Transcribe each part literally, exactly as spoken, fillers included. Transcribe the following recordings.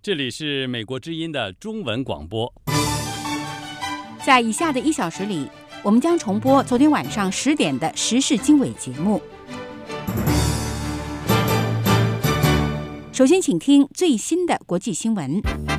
这里是美国之音的中文广播。 在以下的一小时里，我们将重播昨天晚上十点的时事经纬节目。首先，请听最新的国际新闻。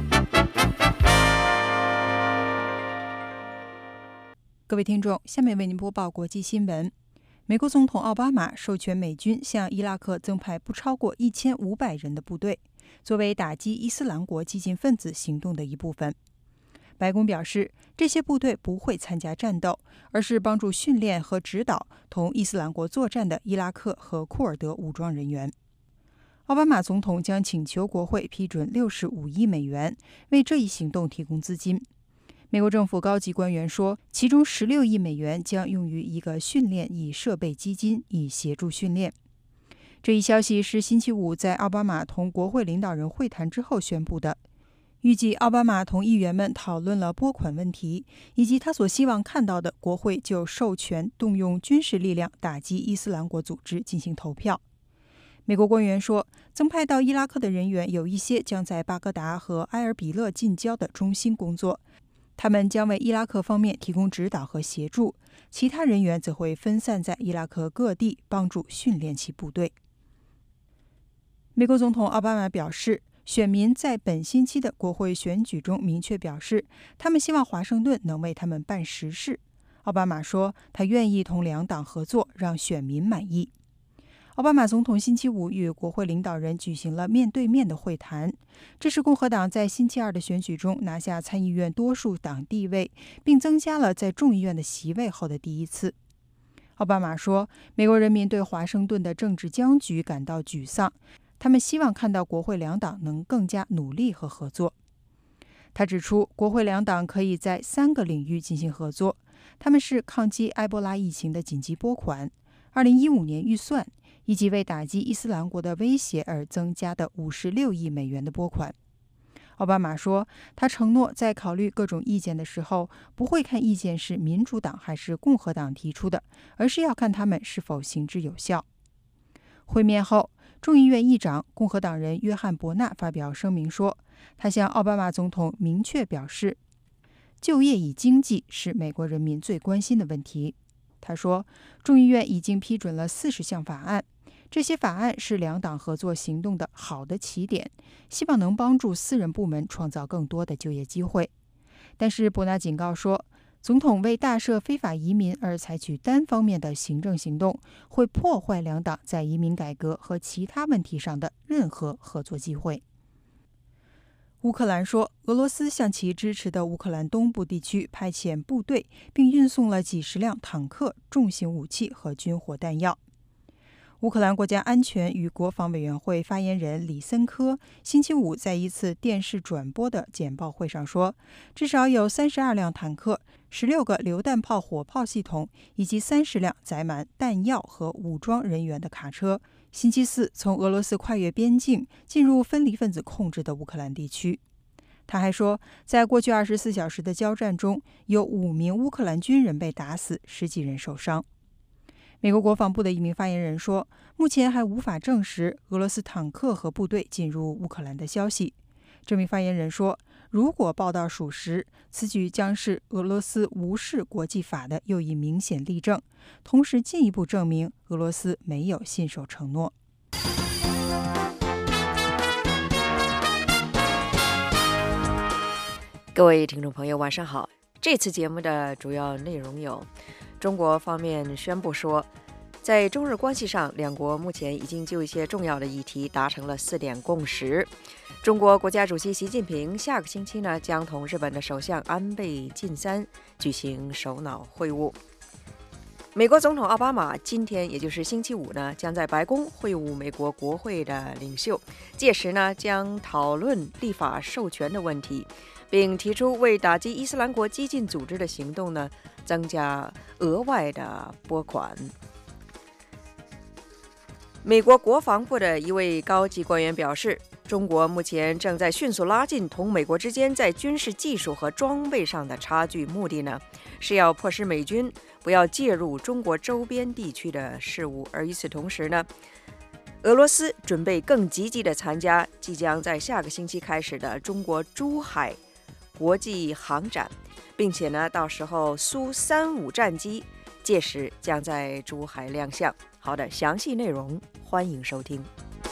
各位听众，下面为您播报国际新闻。美国总统奥巴马授权美军向伊拉克增派不超过一千五百人的部队，作为打击伊斯兰国激进分子行动的一部分。白宫表示，这些部队不会参加战斗，而是帮助训练和指导同伊斯兰国作战的伊拉克和库尔德武装人员。奥巴马总统将请求国会批准六十五亿美元，为这一行动提供资金。美国政府高级官员说，其中十六亿美元将用于一个训练以设备基金，以协助训练。这一消息是星期五在奥巴马同国会领导人会谈之后宣布的。预计奥巴马同议员们讨论了拨款问题，以及他所希望看到的国会就授权动用军事力量打击伊斯兰国组织进行投票。美国官员说，增派到伊拉克的人员有一些将在巴格达和埃尔比勒近郊的中心工作，他们将为伊拉克方面提供指导和协助，其他人员则会分散在伊拉克各地，帮助训练其部队。美国总统奥巴马表示，选民在本星期的国会选举中明确表示，他们希望华盛顿能为他们办实事。奥巴马说，他愿意同两党合作，让选民满意。奥巴马总统星期五与国会领导人举行了面对面的会谈，这是共和党在星期二的选举中拿下参议院多数党地位，并增加了在众议院的席位后的第一次。奥巴马说，美国人民对华盛顿的政治僵局感到沮丧，他们希望看到国会两党能更加努力和合作。他指出，国会两党可以在三个领域进行合作，他们是抗击埃博拉疫情的紧急拨款、二零一五年预算，以及为打击伊斯兰国的威胁而增加的五十六亿美元的拨款。奥巴马说，他承诺在考虑各种意见的时候，不会看意见是民主党还是共和党提出的，而是要看他们是否行之有效。会面后，众议院议长共和党人约翰·伯纳发表声明说，他向奥巴马总统明确表示，就业与经济是美国人民最关心的问题。他说，众议院已经批准了四十项法案，这些法案是两党合作行动的好的起点，希望能帮助私人部门创造更多的就业机会。但是伯纳警告说，总统为大赦非法移民而采取单方面的行政行动，会破坏两党在移民改革和其他问题上的任何合作机会。乌克兰说，俄罗斯向其支持的乌克兰东部地区派遣部队，并运送了几十辆坦克、重型武器和军火弹药。乌克兰国家安全与国防委员会发言人里森科星期五在一次电视转播的简报会上说，至少有三十二辆坦克、十六个榴弹炮火炮系统以及三十辆载满弹药和武装人员的卡车，星期四从俄罗斯跨越边境进入分离分子控制的乌克兰地区。他还说，在过去二十四小时的交战中，有五名乌克兰军人被打死，十几人受伤。美国国防部的一名发言人说，目前还无法证实俄罗斯坦克和部队进入乌克兰的消息。这名发言人说，如果报道属实，此举将是俄罗斯无视国际法的又一明显例证，同时进一步证明俄罗斯没有信守承诺。 各位听众朋友，晚上好。这次节目的主要内容有：中国方面宣布说，在中日关系上，两国目前已经就一些重要的议题达成了四点共识。中国国家主席习近平下个星期呢，将同日本的首相安倍晋三举行首脑会晤。美国总统奥巴马今天，也就是星期五呢，将在白宫会晤美国国会的领袖，届时呢，将讨论立法授权的问题，并提出为打击伊斯兰国激进组织的行动呢，增加额外的拨款。美国国防部的一位高级官员表示，中国目前正在迅速拉近同美国之间在军事技术和装备上的差距，目的呢，是要迫使美军不要介入中国周边地区的事务。而与此同时呢， 俄罗斯准备更积极地参加即将在下个星期开始的中国珠海国际航展，并且呢，到时候苏三五战机届时将在珠海亮相。好的，详细内容欢迎收听。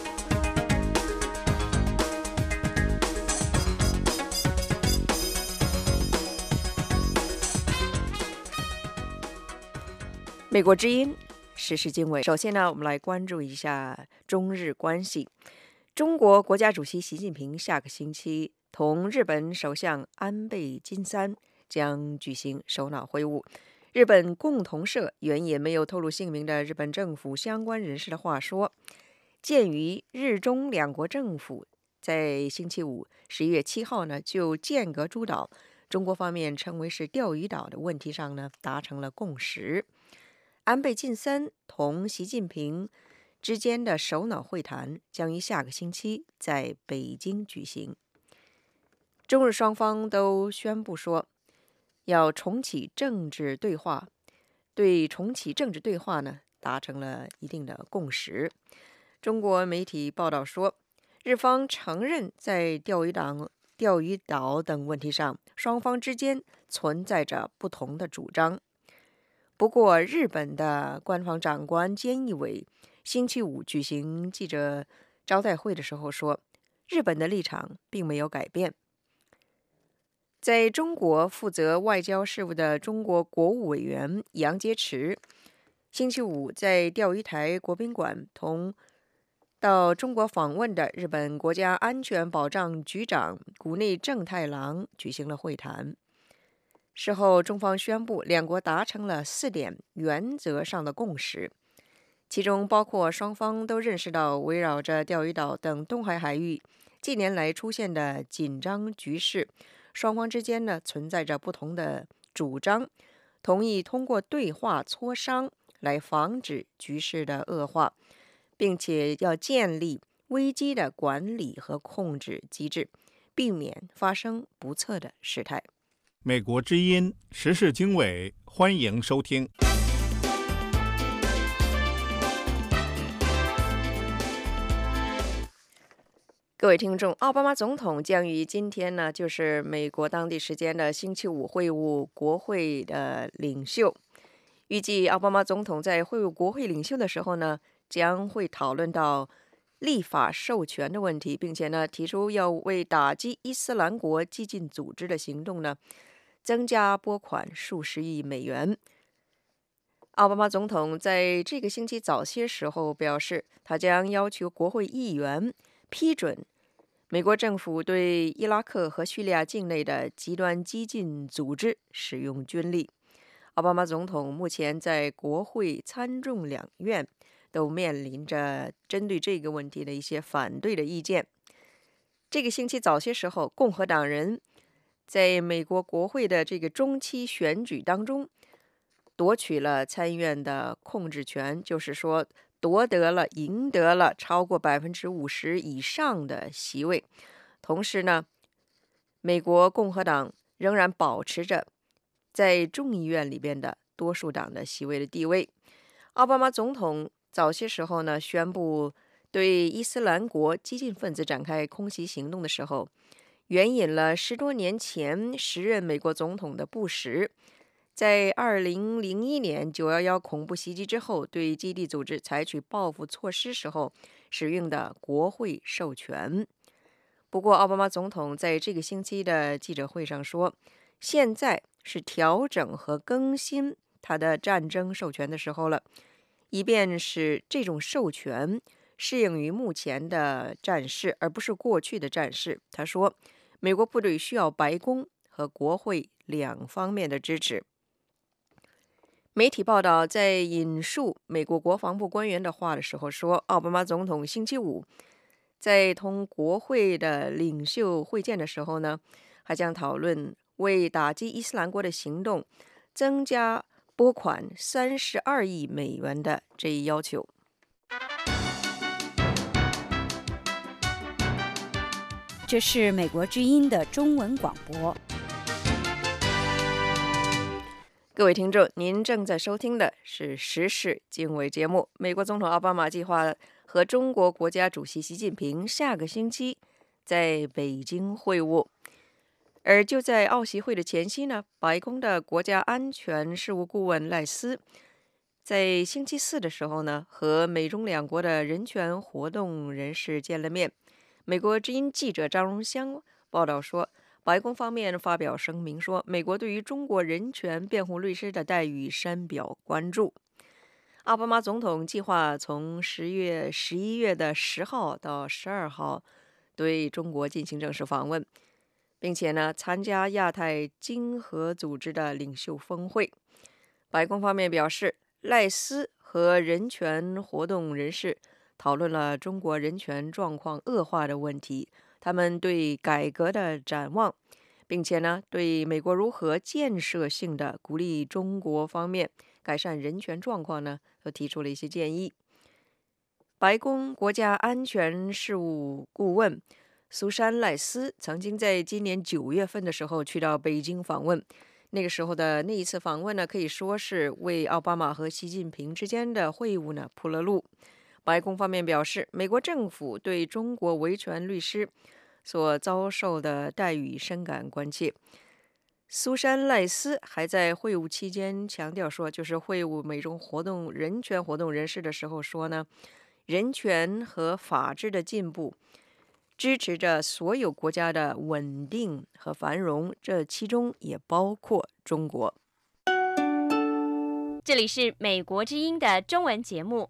美国之音时事经纬，首先呢，我们来关注一下中日关系。中国国家主席习近平下个星期同日本首相安倍晋三将举行首脑会晤。日本共同社原也没有透露姓名的日本政府相关人士的话说，鉴于日中两国政府在星期五十一月七号呢就间隔诸岛，中国方面称为是钓鱼岛的问题上呢达成了共识。安倍晋三同习近平之间的首脑会谈将于下个星期在北京举行。中日双方都宣布说要重启政治对话，对重启政治对话呢达成了一定的共识。中国媒体报道说，日方承认在钓鱼岛、钓鱼岛等问题上，双方之间存在着不同的主张。不过，日本的官方长官菅义伟星期五举行记者招待会的时候说，日本的立场并没有改变。在中国负责外交事务的中国国务委员杨洁篪星期五在钓鱼台国宾馆同到中国访问的日本国家安全保障局长谷内正太郎举行了会谈。事后，中方宣布两国达成了四点原则上的共识，其中包括双方都认识到围绕着钓鱼岛等东海海域近年来出现的紧张局势，双方之间呢存在着不同的主张，同意通过对话磋商来防止局势的恶化，并且要建立危机的管理和控制机制，避免发生不测的事态。 美国之音时事经纬，欢迎收听。 各位听众，奥巴马总统将于今天呢，就是美国当地时间的星期五会晤国会的领袖。预计奥巴马总统在会晤国会领袖的时候呢，将会讨论到立法授权的问题，并且呢提出要为打击伊斯兰国激进组织的行动呢增加拨款数十亿美元。奥巴马总统在这个星期早些时候表示，他将要求国会议员批准美国政府对伊拉克和叙利亚境内的极端激进组织使用军力。奥巴马总统目前在国会参众两院都面临着针对这个问题的一些反对的意见。这个星期早些时候，共和党人在美国国会的这个中期选举当中夺取了参议院的控制权，就是说夺得了赢得了超过百分之五十以上的席位。同时呢，美国共和党仍然保持着在众议院里边的多数党的席位的地位。奥巴马总统早些时候呢宣布对伊斯兰国激进分子展开空袭行动的时候，援引了十多年前时任美国总统的布什在二零零一年九一一恐怖袭击之后对基地组织采取报复措施时候使用的国会授权。不过，奥巴马总统在这个星期的记者会上说，现在是调整和更新他的战争授权的时候了，以便使这种授权适应于目前的战事，而不是过去的战事。他说，美国部队需要白宫和国会两方面的支持。媒体报道在引述美国国防部官员的话的时候说，奥巴马总统星期五在同国会的领袖会见的时候呢，还将讨论为打击伊斯兰国的行动增加拨款三十二亿美元的这一要求。 这是美国之音的中文广播。 各位听众，您正在收听的是时事经纬节目。美国总统奥巴马计划和中国国家主席习近平下个星期在北京会晤。而就在奥习会的前夕呢，白宫的国家安全事务顾问赖斯在星期四的时候呢，和美中两国的人权活动人士见了面。美国之音记者张荣香报道说，白宫方面发表声明说，美国对于中国人权辩护律师的待遇深表关注。奥巴马总统计划从十月、十一月的十号到十二号对中国进行正式访问，并且呢，参加亚太经合组织的领袖峰会。白宫方面表示，赖斯和人权活动人士讨论了中国人权状况恶化的问题，他们对改革的展望，并且呢，对美国如何建设性的鼓励中国方面改善人权状况呢，都提出了一些建议。白宫国家安全事务顾问苏珊·赖斯曾经在今年九月份的时候去到北京访问，那个时候的那一次访问呢，可以说是为奥巴马和习近平之间的会晤呢铺了路。白宫方面表示，美国政府对中国维权律师所遭受的待遇深感关切。苏珊·赖斯还在会晤期间强调说，就是会晤美中活动人权活动人士的时候说呢，人权和法治的进步支持着所有国家的稳定和繁荣，这其中也包括中国。 这里是美国之音的中文节目。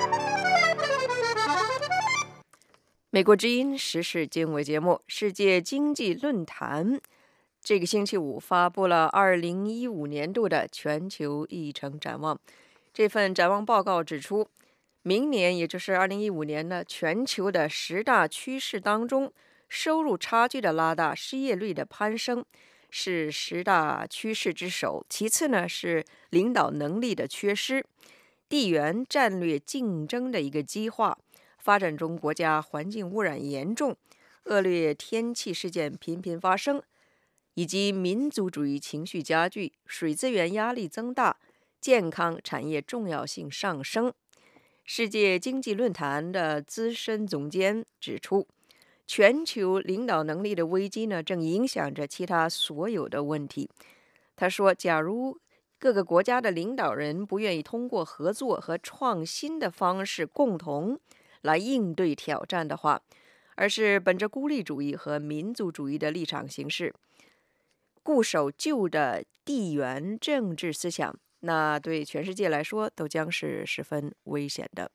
美国之音时事经纬节目，世界经济论坛这个星期五发布了二零一五年度的全球议程展望。这份展望报告指出，明年也就是二零一五年呢，全球的十大趋势当中，收入差距的拉大、失业率的攀升是十大趋势之首，其次呢是领导能力的缺失、地缘战略竞争的一个激化、发展中国家环境污染严重、恶劣天气事件频频发生，以及民族主义情绪加剧、水资源压力增大、健康产业重要性上升。世界经济论坛的资深总监指出，全球领导能力的危机呢，正影响着其他所有的问题。他说，假如各个国家的领导人不愿意通过合作和创新的方式共同来应对挑战的话，而是本着孤立主义和民族主义的立场行事，固守旧的地缘政治思想，那对全世界来说都将是十分危险的。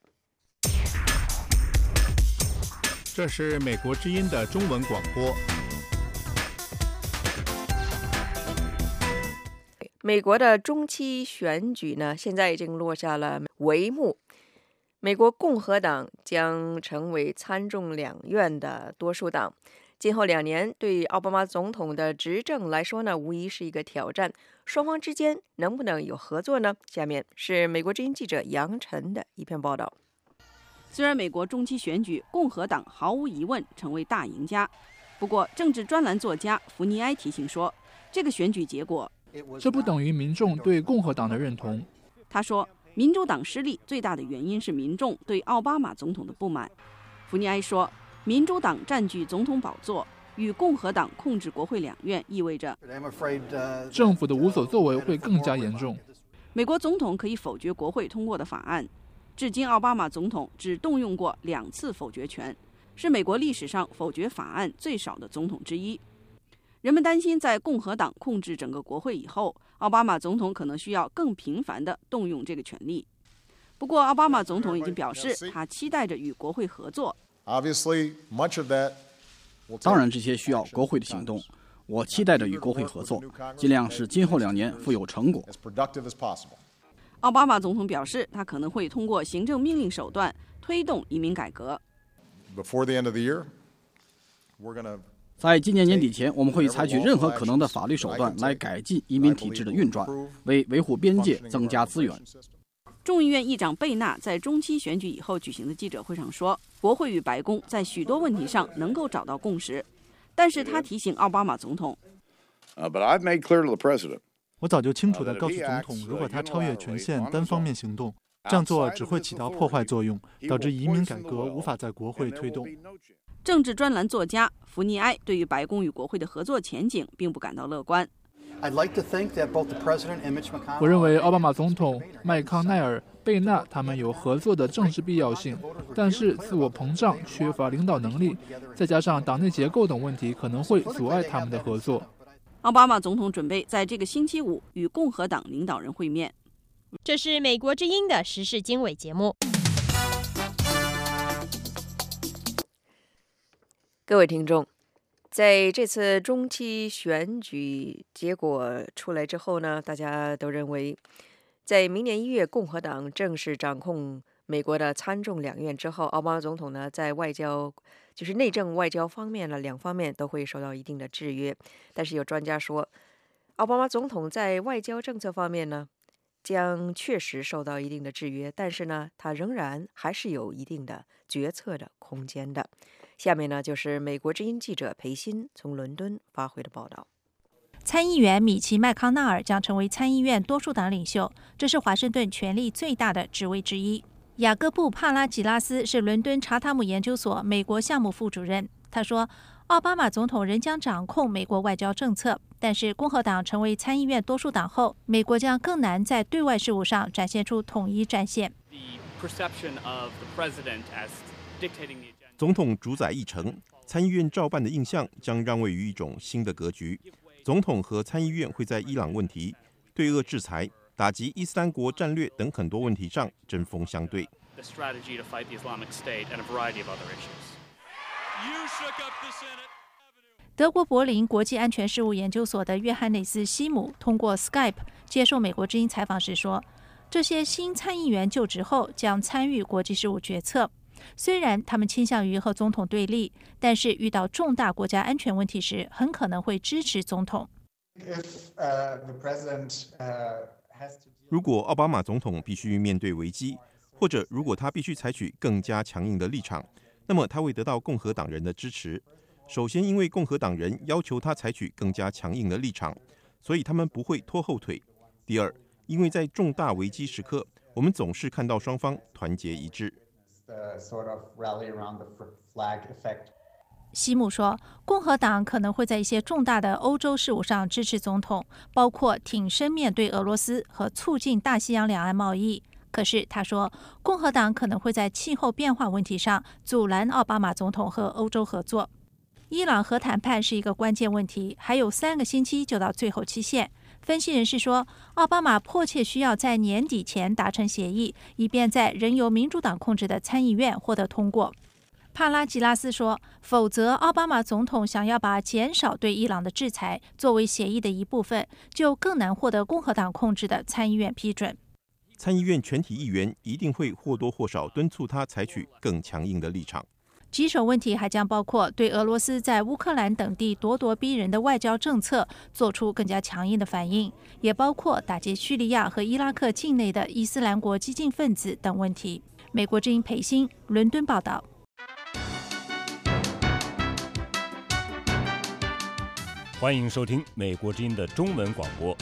这是美国之音的中文广播。 美国的中期选举呢，现在已经落下了帷幕。美国共和党将成为参众两院的多数党。今后两年对奥巴马总统的执政来说呢，无疑是一个挑战。双方之间能不能有合作呢？下面是美国之音记者杨晨的一篇报道。 虽然美国中期选举共和党毫无疑问成为大赢家，不过政治专栏作家福尼埃提醒说，这个选举结果这不等于民众对共和党的认同。 他说，民主党失利最大的原因是民众对奥巴马总统的不满。福尼埃说，民主党占据总统宝座与共和党控制国会两院意味着政府的无所作为会更加严重。 美国总统可以否决国会通过的法案，至今奥巴马总统只动用过两次否决权，是美国历史上否决法案最少的总统之一。人们担心在共和党控制整个国会以后，奥巴马总统可能需要更频繁地动用这个权利。不过奥巴马总统已经表示，他期待着与国会合作。 当然这些需要国会的行动，我期待着与国会合作，尽量使今后两年富有成果。 奥巴马总统表示，他可能会通过行政命令手段推动移民改革。 在今年年底前，我们会采取任何可能的法律手段来改进移民体制的运转，为维护边界增加资源。 众议院议长贝纳在中期选举以后举行的记者会上说，国会与白宫在许多问题上能够找到共识，但是他提醒奥巴马总统， 我早就清楚地告诉总统，如果他超越权限单方面行动， 这样做只会起到破坏作用，导致移民改革无法在国会推动。 政治专栏作家福尼埃对于白宫与国会的合作前景并不感到乐观。 我认为奥巴马总统、麦康奈尔、贝纳他们有合作的政治必要性，但是自我膨胀、缺乏领导能力，再加上党内结构等问题，可能会阻碍他们的合作。 奥巴马总统准备在这个星期五与共和党领导人会面。 这是美国之音的时事经纬节目。 各位听众，在这次中期选举结果出来之后呢，大家都认为，在明年一月共和党正式掌控美国的参众两院之后，奥巴马总统呢在外交，就是内政外交方面呢，两方面都会受到一定的制约。但是有专家说，奥巴马总统在外交政策方面呢，将确实受到一定的制约，但是呢，他仍然还是有一定的决策的空间的。下面呢，就是美国之音记者裴鑫从伦敦发回的报道。 参议员米奇·麦康纳尔将成为参议院多数党领袖，这是华盛顿权力最大的职位之一。雅各布·帕拉吉拉斯是伦敦查塔姆研究所美国项目副主任。他说，奥巴马总统仍将掌控美国外交政策，但是共和党成为参议院多数党后，美国将更难在对外事务上展现出统一战线。 总统主宰议程，参议院照办的印象将让位于一种新的格局。总统和参议院会在伊朗问题、对俄制裁、打击伊斯兰国战略等很多问题上针锋相对。 德国柏林国际安全事务研究所的约翰内斯·西姆通过 Skype 接受美国之音采访时说，这些新参议员就职后将参与国际事务决策。虽然他们倾向于和总统对立，但是遇到重大国家安全问题时，很可能会支持总统。 如果奥巴马总统必须面对危机，或者如果他必须采取更加强硬的立场，那么他会得到共和党人的支持。首先，因为共和党人要求他采取更加强硬的立场，所以他们不会拖后腿。第二，因为在重大危机时刻，我们总是看到双方团结一致。 西姆说，共和党可能会在一些重大的欧洲事务上支持总统，包括挺身面对俄罗斯和促进大西洋两岸贸易。可是他说，共和党可能会在气候变化问题上阻拦奥巴马总统和欧洲合作。伊朗核谈判是一个关键问题，还有三个星期就到最后期限。分析人士说，奥巴马迫切需要在年底前达成协议，以便在仍由民主党控制的参议院获得通过。帕拉吉拉斯说，否则奥巴马总统想要把减少对伊朗的制裁作为协议的一部分，就更难获得共和党控制的参议院批准。 参议院全体议员一定会或多或少敦促他采取更强硬的立场。 棘手问题还将包括对俄罗斯在乌克兰等地咄咄逼人的外交政策做出更加强硬的反应，也包括打击叙利亚和伊拉克境内的伊斯兰国激进分子等问题。美国之音裴鑫，伦敦报道。 欢迎收听美国之音的中文广播。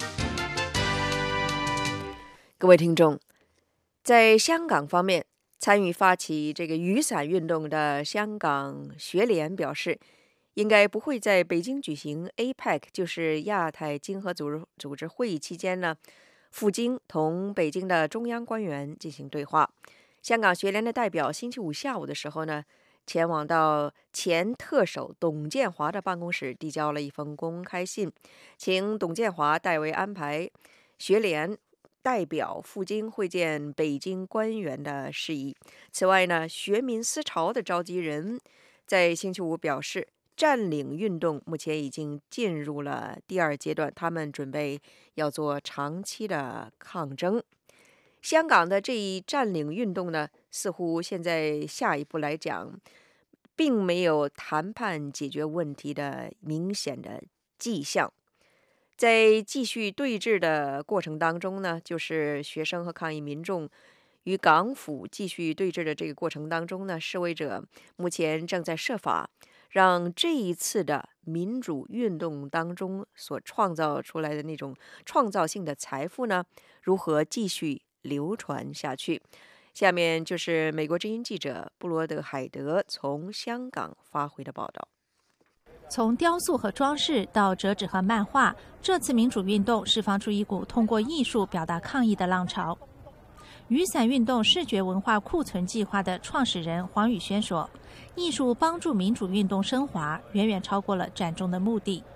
各位听众，在香港方面，参与发起这个雨伞运动的香港学联表示，应该不会在北京举行 A P E C， 就是亚太经合组织组织会议期间呢，赴京同北京的中央官员进行对话。香港学联的代表星期五下午的时候呢，前往到前特首董建华的办公室，递交了一封公开信，请董建华代为安排学联代表赴京会见北京官员的事宜。此外呢，学民思潮的召集人在星期五表示，占领运动目前已经进入了第二阶段，他们准备要做长期的抗争。香港的这一占领运动呢，似乎现在下一步来讲，并没有谈判解决问题的明显的迹象。在继续对峙的过程当中呢，就是学生和抗议民众与港府继续对峙的这个过程当中呢，示威者目前正在设法让这一次的民主运动当中所创造出来的那种创造性的财富呢，如何继续流传下去。下面就是美国之音记者布罗德海德从香港发回的报道。 从雕塑和装饰到折纸和漫画，这次民主运动释放出一股通过艺术表达抗议的浪潮。雨伞运动视觉文化库存计划的创始人黄宇轩说，艺术帮助民主运动升华，远远超过了战争的目的。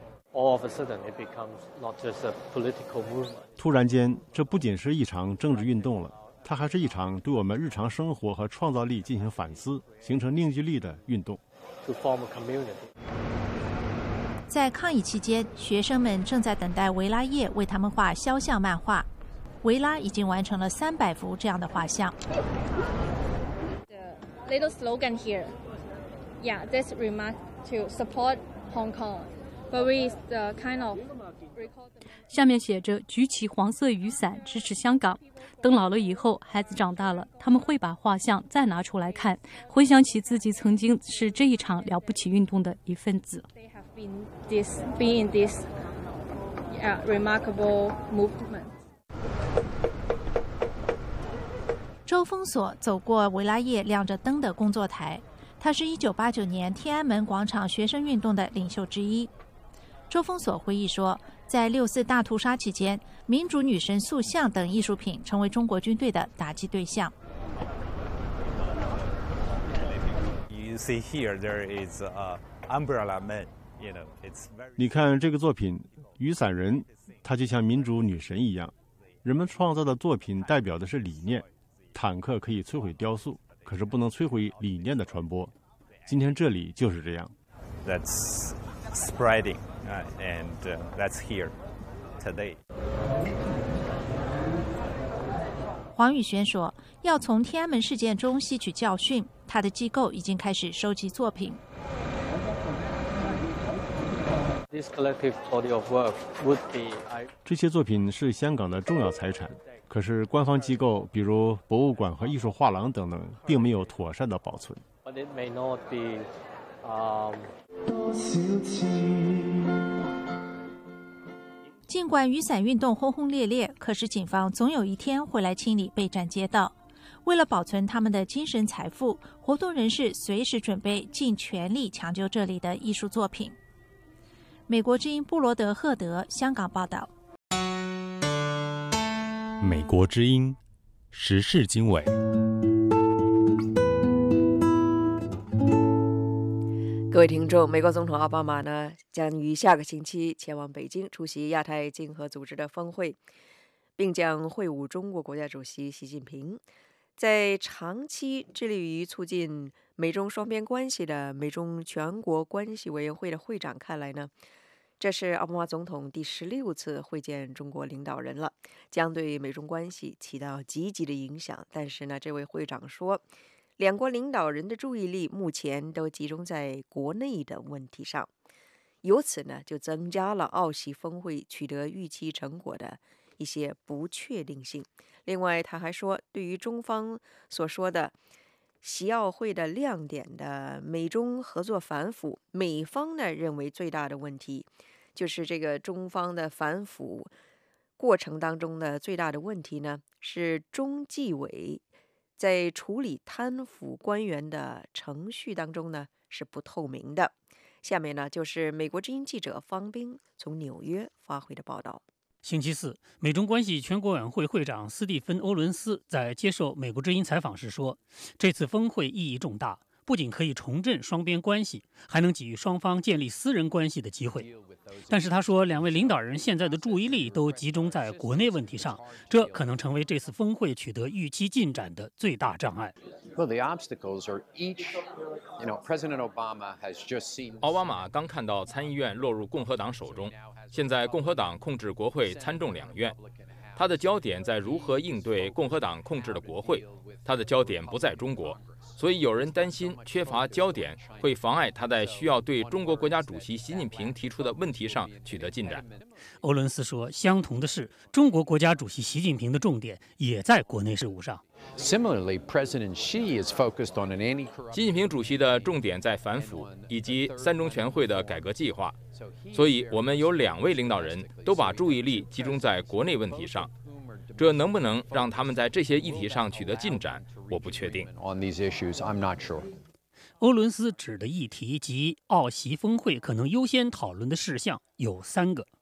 突然间，这不仅是一场政治运动了，它还是一场对我们日常生活和创造力进行反思、形成凝聚力的运动。 在抗议期间，学生们正在等待维拉叶为他们画肖像漫画。维拉已经完成了三百幅这样的画像。 The little slogan here, yeah, that's remark to support Hong Kong, but with the kind of 下面写着举起黄色雨伞支持香港，等老了以后孩子长大了，他们会把画像再拿出来看，回想起自己曾经是这一场了不起运动的一份子。 they have been this been in this yeah, remarkable movement. 周封锁走过维拉叶亮着灯的工作台，他是一九八九年天安门广场学生运动的领袖之一。周封锁回忆说，在六四大屠杀期间，民主女神塑像等艺术品成为中国军队的打击对象。 你看这个作品，雨伞人，它就像民主女神一样。人们创造的作品代表的是理念。坦克可以摧毁雕塑，可是不能摧毁理念的传播。今天这里就是这样。 That's spreading, and that's here today. 黄宇轩说，要从天安门事件中吸取教训，他的机构已经开始收集作品。 这些作品是香港的重要财产。可是官方机构，比如博物馆和艺术画廊等等，并没有妥善的保存。 尽管雨伞运动轰轰烈烈，可是警方总有一天会来清理备战街道。为了保存他们的精神财富，活动人士随时准备尽全力抢救这里的艺术作品。美国之音布罗德赫德香港报道。 美国之音时事经纬。 各位听众，美国总统奥巴马呢将于下个星期前往北京出席亚太经合组织的峰会，并将会晤中国国家主席习近平。在长期致力于促进美中双边关系的美中全国关系委员会的会长看来呢，这是奥巴马总统第十六次会见中国领导人了，将对美中关系起到积极的影响。但是呢，这位会长说，两国领导人的注意力目前都集中在国内的问题上，由此呢，就增加了澳习峰会取得预期成果的一些不确定性。另外，他还说，对于中方所说的习奥会的亮点的美中合作反腐，美方呢认为最大的问题就是这个中方的反腐过程当中的最大的问题呢，是中纪委在处理贪腐官员的程序当中呢是不透明的。下面呢就是美国之音记者方斌从纽约发回的报道。 星期四，美中关系全国委员会会长斯蒂芬·欧伦斯在接受美国之音采访时说，这次峰会意义重大，不仅可以重振双边关系，还能给予双方建立私人关系的机会。但是他说，两位领导人现在的注意力都集中在国内问题上，这可能成为这次峰会取得预期进展的最大障碍。 奥巴马刚看到参议院落入共和党手中，现在共和党控制国会参众两院，他的焦点在如何应对共和党控制的国会，他的焦点不在中国。所以有人担心缺乏焦点会妨碍他在需要对中国国家主席习近平提出的问题上取得进展。 欧伦斯说，相同的是，中国国家主席习近平的重点也在国内事务上。 Similarly, President Xi is focused on an anti- 习近平主席的重点在反腐以及三中全会的改革计划，所以我们有两位领导人都把注意力集中在国内问题上。 这能不能让他们在这些议题上取得进展，我不确定。 欧伦斯指的议题及奥席峰会可能优先讨论的事项有三个。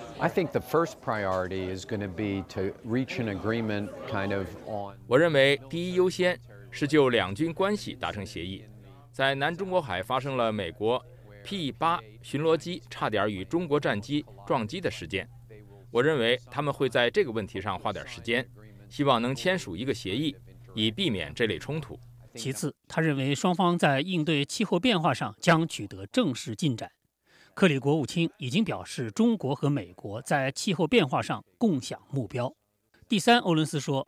我认为第一优先是就两军关系达成协议。在南中国海发生了美国 P 八 巡逻机差点与中国战机撞击的事件，我认为他们会在这个问题上花点时间，希望能签署一个协议，以避免这类冲突。 其次，他认为双方在应对气候变化上将取得正式进展。克里国务卿已经表示，中国和美国在气候变化上共享目标。第三，欧伦斯说，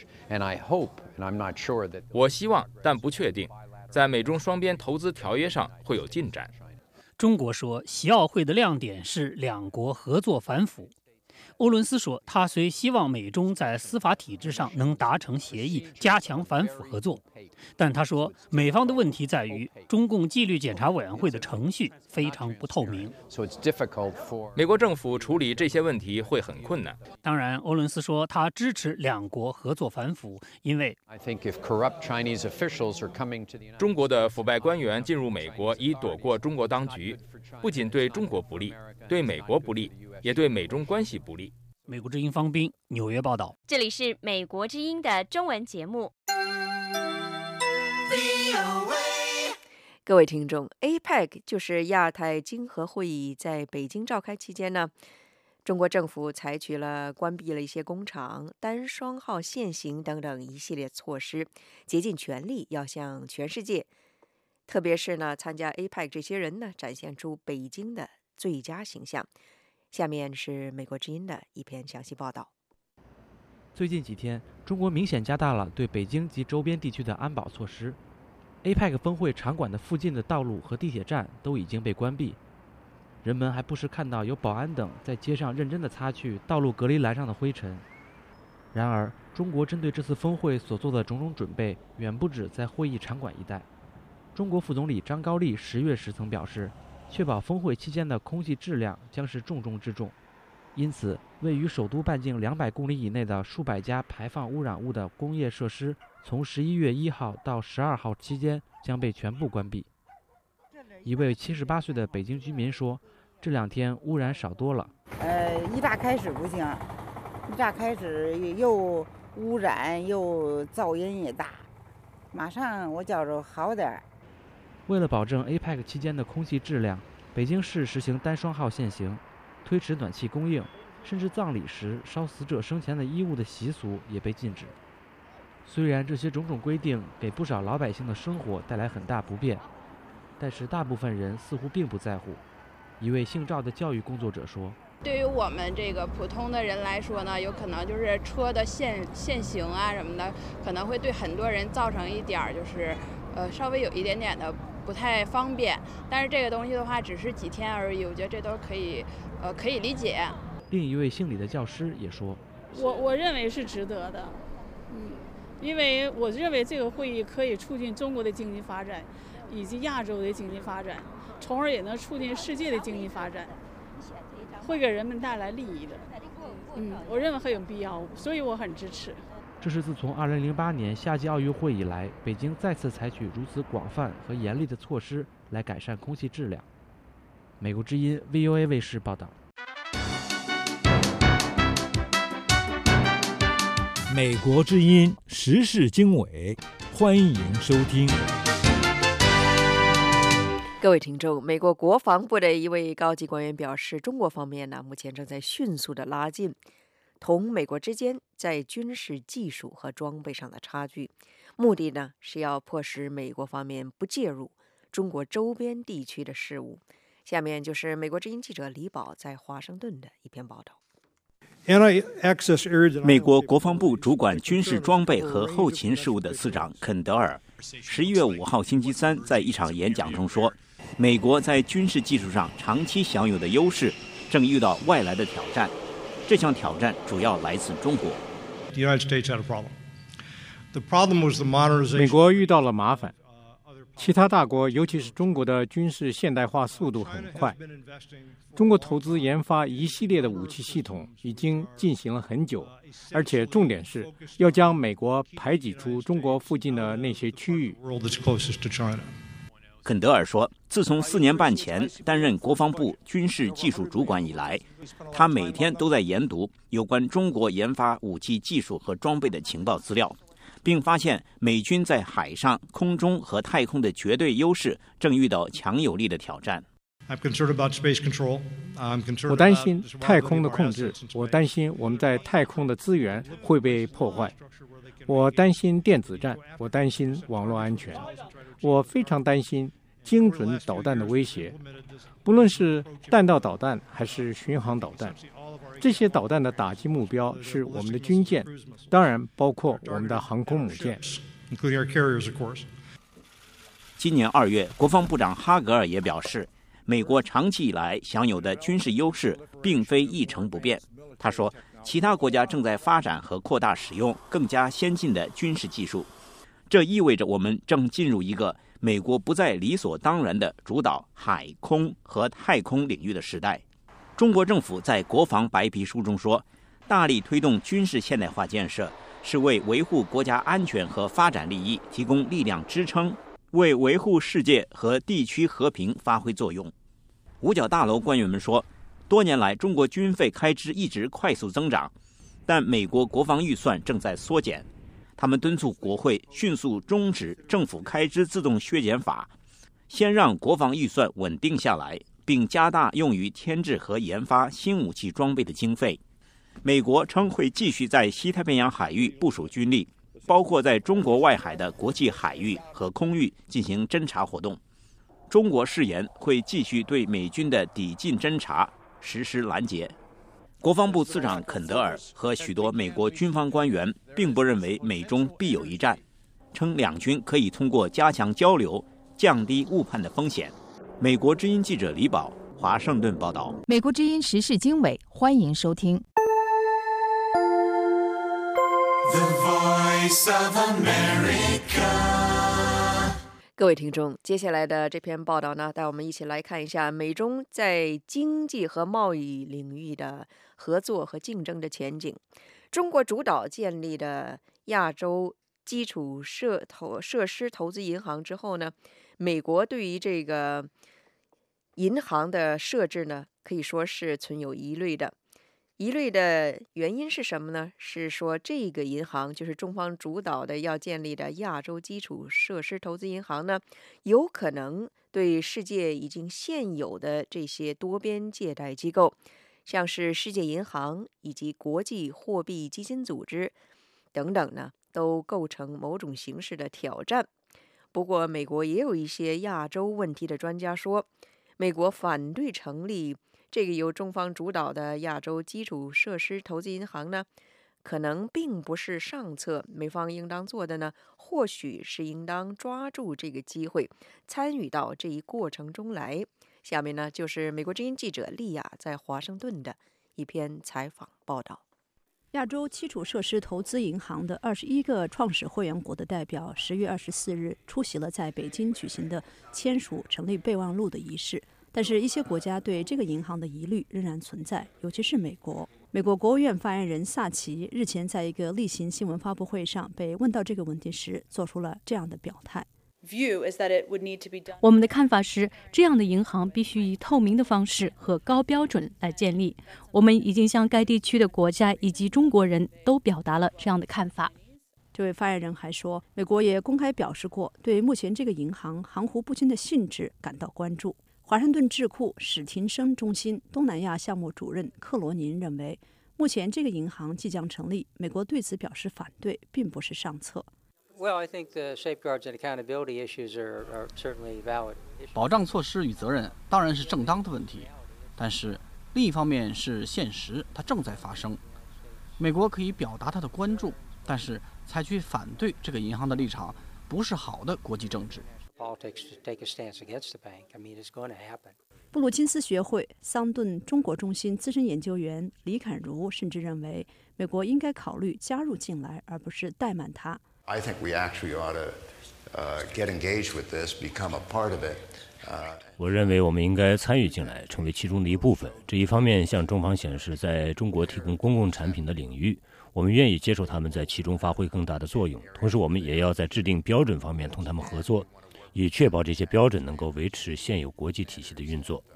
我希望但不确定，在美中双边投资条约上会有进展。 中国说，习奥会的亮点是两国合作反腐。欧伦斯说，他虽希望美中在司法体制上能达成协议，加强反腐合作，但他说，美方的问题在于中共纪律检查委员会的程序非常不透明， 美国政府处理这些问题会很困难。 当然，欧伦斯说他支持两国合作反腐，因为中国的腐败官员进入美国以躲过中国当局，不仅对中国不利，对美国不利，也对美中关系不利。 美国之音方斌纽约报道。 这里是美国之音的中文节目。 各位听众 ，A P E C 就是亚太经合会议在北京召开期间呢，中国政府采取了关闭了一些工厂、单双号限行等等一系列措施，竭尽全力要向全世界，特别是呢参加 A P E C 这些人呢，展现出北京的最佳形象。下面是美国之音的一篇详细报道。 最近几天，中国明显加大了对北京及周边地区的安保措施。A P E C 峰会场馆的附近的道路和地铁站都已经被关闭，人们还不时看到有保安等在街上认真地擦去道路隔离栏上的灰尘。然而，中国针对这次峰会所做的种种准备，远不止在会议场馆一带。中国副总理张高丽十月时曾表示，确保峰会期间的空气质量将是重中之重，因此，位于首都半径两百公里以内的数百家排放污染物的工业设施，从十一月一号到十二号期间将被全部关闭。一位七十八岁的北京居民说，这两天污染少多了。 呃，一炸开始不行，一炸开始又污染又噪音也大，马上我觉着好点儿。 为了保证 A P E C 期间的空气质量，北京市实行单双号限行，推迟暖气供应，甚至葬礼时烧死者生前的衣物的习俗也被禁止。虽然这些种种规定给不少老百姓的生活带来很大不便，但是大部分人似乎并不在乎。一位姓赵的教育工作者说， 对于我们这个普通的人来说呢，有可能就是车的限限行啊什么的，可能会对很多人造成一点就是呃稍微有一点点的不太方便，但是这个东西的话只是几天而已，我觉得这都可以呃可以理解。 另一位姓李的教师也说， 我我认为是值得的，嗯，因为我认为这个会议可以促进中国的经济发展以及亚洲的经济发展，从而也能促进世界的经济发展，会给人们带来利益的。嗯，我认为很有必要，所以我很支持。 这是自从二零零八年夏季奥运会以来，北京再次采取如此广泛和严厉的措施来改善空气质量。美国之音 V O A 卫视报道。 美国之音时事经纬，欢迎收听。 各位听众，美国国防部的一位高级官员表示，中国方面呢，目前正在迅速的拉近同美国之间在军事技术和装备上的差距，目的呢是要迫使美国方面不介入中国周边地区的事务。下面就是美国之音记者李宝在华盛顿的一篇报道。 美国国防部主管军事装备和后勤事务的次长肯德尔十一月五号星期三在一场演讲中说，美国在军事技术上长期享有的优势正遇到外来的挑战，这项挑战主要来自中国。 美国遇到了麻烦， 其他大国，尤其是中国的军事现代化速度很快。中国投资研发一系列的武器系统已经进行了很久，而且重点是要将美国排挤出中国附近的那些区域。 肯德尔说，自从四年半前担任国防部军事技术主管以来，他每天都在研读有关中国研发武器技术和装备的情报资料，并发现美军在海上、空中和太空的绝对优势正遇到强有力的挑战。 我担心太空的控制，我担心我们在太空的资源会被破坏，我担心电子战，我担心网络安全，我非常担心精准导弹的威胁，不论是弹道导弹还是巡航导弹。这些导弹的打击目标是我们的军舰，当然包括我们的航空母舰。 今年二月，国防部长哈格尔也表示，美国长期以来享有的军事优势并非一成不变。他说，其他国家正在发展和扩大使用更加先进的军事技术，这意味着我们正进入一个美国不再理所当然地主导海空和太空领域的时代。中国政府在国防白皮书中说，大力推动军事现代化建设，是为维护国家安全和发展利益提供力量支撑，为维护世界和地区和平发挥作用。五角大楼官员们说，多年来中国军费开支一直快速增长，但美国国防预算正在缩减。他们敦促国会迅速终止政府开支自动削减法，先让国防预算稳定下来，并加大用于添置和研发新武器装备的经费。美国称会继续在西太平洋海域部署军力，包括在中国外海的国际海域和空域进行侦察活动。中国誓言会继续对美军的抵近侦察实施拦截。国防部次长肯德尔和许多美国军方官员并不认为美中必有一战，称两军可以通过加强交流降低误判的风险。美国之音记者李宝，华盛顿报道。 美国之音时事经纬，欢迎收听。 The Voice of America。 各位听众，接下来的这篇报道呢，带我们一起来看一下美中在经济和贸易领域的合作和竞争的前景。中国主导建立的亚洲基础设投设施投资银行之后呢，美国对于这个银行的设置呢，可以说是存有疑虑的。疑虑的原因是什么呢？是说这个银行，就是中方主导的要建立的亚洲基础设施投资银行呢，有可能对世界已经现有的这些多边借贷机构，像是世界银行以及国际货币基金组织等等呢，都构成某种形式的挑战。不过，美国也有一些亚洲问题的专家说，美国反对成立这个由中方主导的亚洲基础设施投资银行呢，可能并不是上策。美方应当做的呢，或许是应当抓住这个机会，参与到这一过程中来。下面呢，就是美国之音记者利亚在华盛顿的一篇采访报道。 亚洲基础设施投资银行的二十一个创始会员国的代表，十月二十四日出席了在北京举行的签署成立备忘录的仪式。但是，一些国家对这个银行的疑虑仍然存在，尤其是美国。美国国务院发言人萨奇日前在一个例行新闻发布会上被问到这个问题时，做出了这样的表态。 我们的看法是，这样的银行必须以透明的方式和高标准来建立。我们已经向该地区的国家以及中国人都表达了这样的看法。 这位发言人还说，美国也公开表示过对目前这个银行含糊不清的性质感到关注。华盛顿智库史廷生中心东南亚项目主任克罗宁认为，目前这个银行即将成立，美国对此表示反对，并不是上策。 保障措施与责任当然是正当的问题，但是另一方面是现实，它正在发生。美国可以表达它的关注，但是采取反对这个银行的立场不是好的国际政治。 布鲁金斯学会桑顿中国中心资深研究员李侃如甚至认为，美国应该考虑加入进来，而不是怠慢它。 I think we actually ought to 我认为我们应该参与进来，成为其中的一部分。这一方面向中方显示，在中国提供公共产品的领域，我们愿意接受他们在其中发挥更大的作用。同时，我们也要在制定标准方面同他们合作，以确保这些标准能够维持现有国际体系的运作。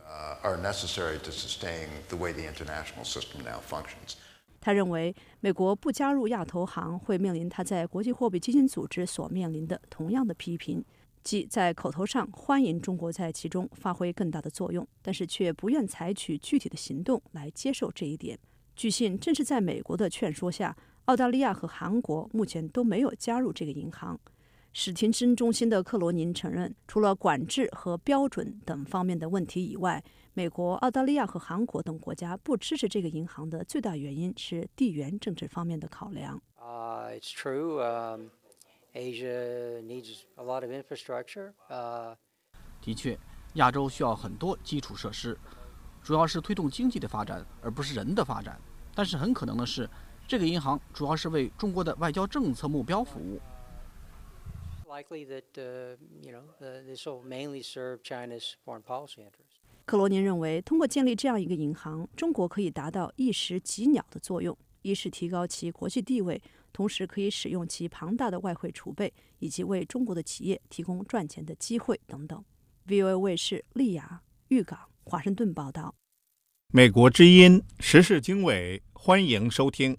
他认为，美国不加入亚投行会面临他在国际货币基金组织所面临的同样的批评，即在口头上欢迎中国在其中发挥更大的作用，但是却不愿采取具体的行动来接受这一点。据信，正是在美国的劝说下，澳大利亚和韩国目前都没有加入这个银行。史廷森中心的克罗宁承认，除了管制和标准等方面的问题以外，美国、澳大利亚和韩国等国家不支持这个银行的最大原因是地缘政治方面的考量。 Uh, it's true. Um, Asia needs a lot of infrastructure. Uh, 的确，亚洲需要很多基础设施，主要是推动经济的发展，而不是人的发展。但是很可能的是，这个银行主要是为中国的外交政策目标服务。 Likely that, uh, you know, uh, this will mainly serve China's foreign policy interests. 克罗宁认为，通过建立这样一个银行，中国可以达到一石几鸟的作用：一是提高其国际地位，同时可以使用其庞大的外汇储备，以及为中国的企业提供赚钱的机会等等。V O A 卫视利雅、豫港、华盛顿报道。 美国之音时事经纬，欢迎收听。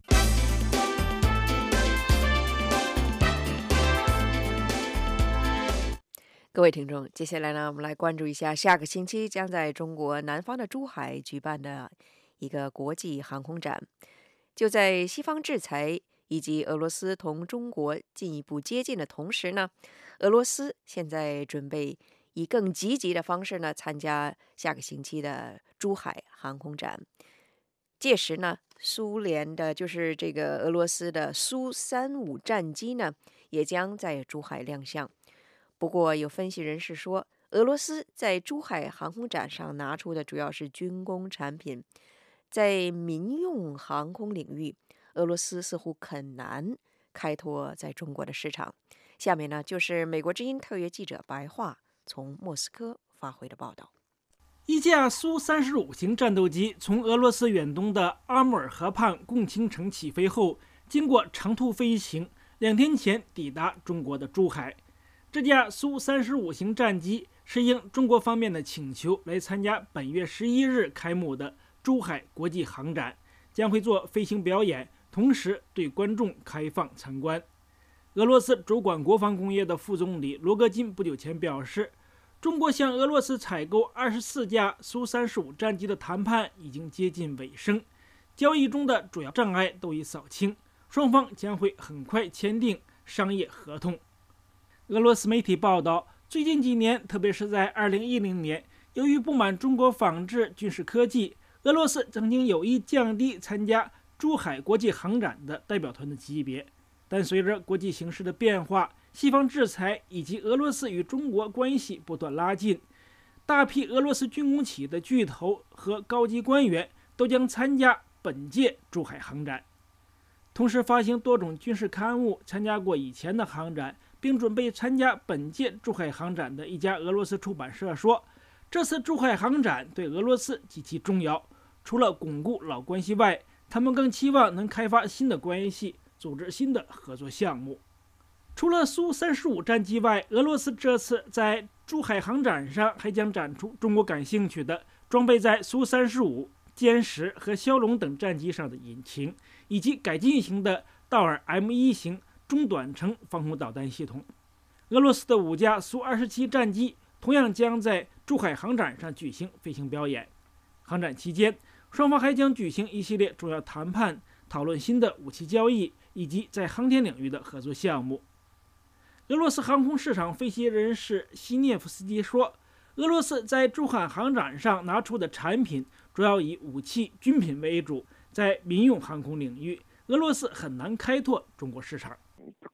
各位听众，接下来呢，我们来关注一下下个星期将在中国南方的珠海举办的一个国际航空展。就在西方制裁以及俄罗斯同中国进一步接近的同时呢，俄罗斯现在准备以更积极的方式呢参加下个星期的珠海航空展。届时呢，苏联的就是这个俄罗斯的苏三五战机呢，也将在珠海亮相。不过，有分析人士说，俄罗斯在珠海航空展上拿出的主要是军工产品，在民用航空领域，俄罗斯似乎很难开拓在中国的市场。下面呢，就是美国之音特约记者白桦从莫斯科发回的报道。 一架苏三十五型战斗机从俄罗斯远东的阿穆尔河畔共青城起飞后，经过长途飞行，两天前抵达中国的珠海。这架苏三十五型战机是应中国方面的请求来参加本月十一日开幕的珠海国际航展，将会做飞行表演，同时对观众开放参观。俄罗斯主管国防工业的副总理罗戈金不久前表示，中国向俄罗斯采购二十四架苏三十五战机的谈判已经接近尾声，交易中的主要障碍都已扫清，双方将会很快签订商业合同。俄罗斯媒体报道，最近几年，特别是在二零一零年，由于不满中国仿制军事科技，俄罗斯曾经有意降低参加珠海国际航展的代表团的级别。但随着国际形势的变化，西方制裁以及俄罗斯与中国关系不断拉近，大批俄罗斯军工企业的巨头和高级官员都将参加本届珠海航展。同时发行多种军事刊物，参加过以前的航展，并准备参加本届珠海航展的一家俄罗斯出版社说，这次珠海航展对俄罗斯极其重要，除了巩固老关系外，他们更期望能开发新的关系，组织新的合作项目。除了苏三十五战机外，俄罗斯这次在珠海航展上还将展出中国感兴趣的装备在苏三十五、歼十和枭龙等战机上的引擎，以及改进型的道尔 M 一 型中短程防空导弹系统。俄罗斯的五架苏二十七战机同样将在珠海航展上举行飞行表演。航展期间，双方还将举行一系列重要谈判，讨论新的武器交易以及在航天领域的合作项目。俄罗斯航空市场分析人士西涅夫斯基说，俄罗斯在珠海航展上拿出的产品主要以武器军品为主，在民用航空领域，俄罗斯很难开拓中国市场。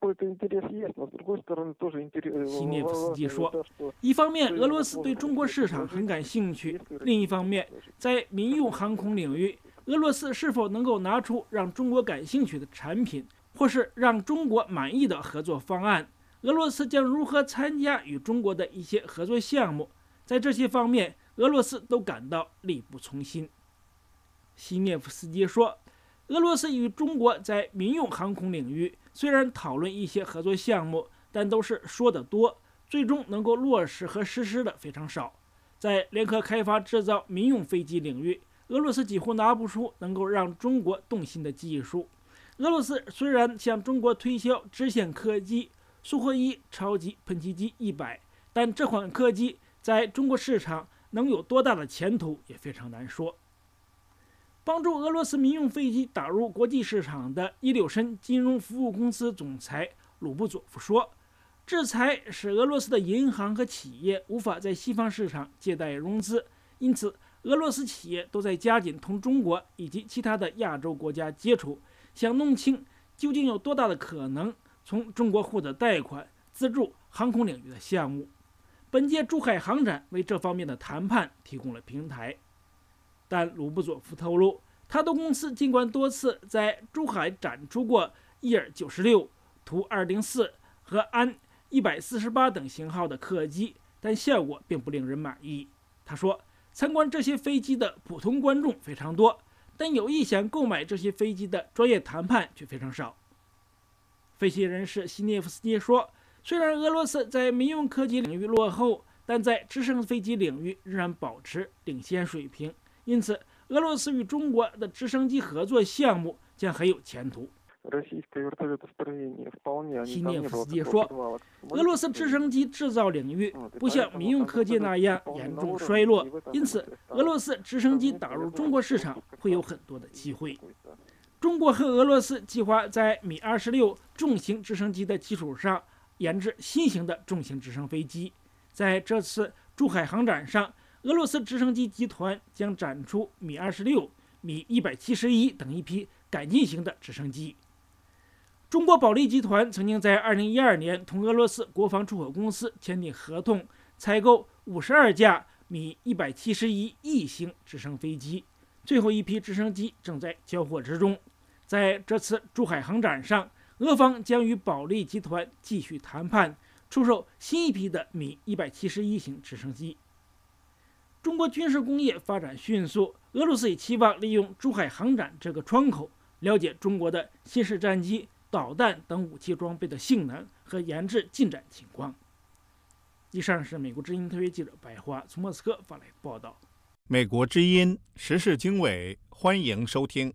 西涅夫斯基说，一方面俄罗斯对中国市场很感兴趣，另一方面在民用航空领域，俄罗斯是否能够拿出让中国感兴趣的产品，或是让中国满意的合作方案， 俄罗斯将如何参加与中国的一些合作项目，在这些方面，俄罗斯都感到力不从心。西涅夫斯基说，俄罗斯与中国在民用航空领域虽然讨论一些合作项目，但都是说得多，最终能够落实和实施的非常少。在联合开发制造民用飞机领域，俄罗斯几乎拿不出能够让中国动心的技术。俄罗斯虽然向中国推销支线客机苏霍伊超级喷气机一百，但这款客机在中国市场能有多大的前途也非常难说。帮助俄罗斯民用飞机打入国际市场的伊柳申金融服务公司总裁鲁布佐夫说，制裁使俄罗斯的银行和企业无法在西方市场借贷融资，因此俄罗斯企业都在加紧同中国以及其他的亚洲国家接触，想弄清究竟有多大的可能从中国获得贷款资助航空领域的项目。本届珠海航展为这方面的谈判提供了平台。但鲁布佐夫透露，他的公司尽管多次在珠海展出过伊尔九十六、图二零四和安一百四十八等型号的客机，但效果并不令人满意。他说，参观这些飞机的普通观众非常多，但有意想购买这些飞机的专业谈判却非常少。分析人士西涅夫斯基说，虽然俄罗斯在民用科技领域落后，但在直升飞机领域仍然保持领先水平，因此俄罗斯与中国的直升机合作项目将很有前途。西涅夫斯基说，俄罗斯直升机制造领域不像民用科技那样严重衰落，因此俄罗斯直升机打入中国市场会有很多的机会。中国和俄罗斯计划在米二十六重型直升机的基础上研制新型的重型直升飞机。在这次珠海航展上，俄罗斯直升机集团将展出米二十六、米一百七十一等一批改进型的直升机。中国保利集团曾经在二零一二年同俄罗斯国防出口公司签订合同，采购五十二架米一百七十一 E 型直升飞机，最后一批直升机正在交货之中。在这次珠海航展上，俄方将与保利集团继续谈判，出售新一批的米一百七十一型直升机。中国军事工业发展迅速，俄罗斯也期望利用珠海航展这个窗口，了解中国的新式战机、导弹等武器装备的性能和研制进展情况。以上是美国之音特约记者白华从莫斯科发来的报道。 美国之音时事经纬，欢迎收听。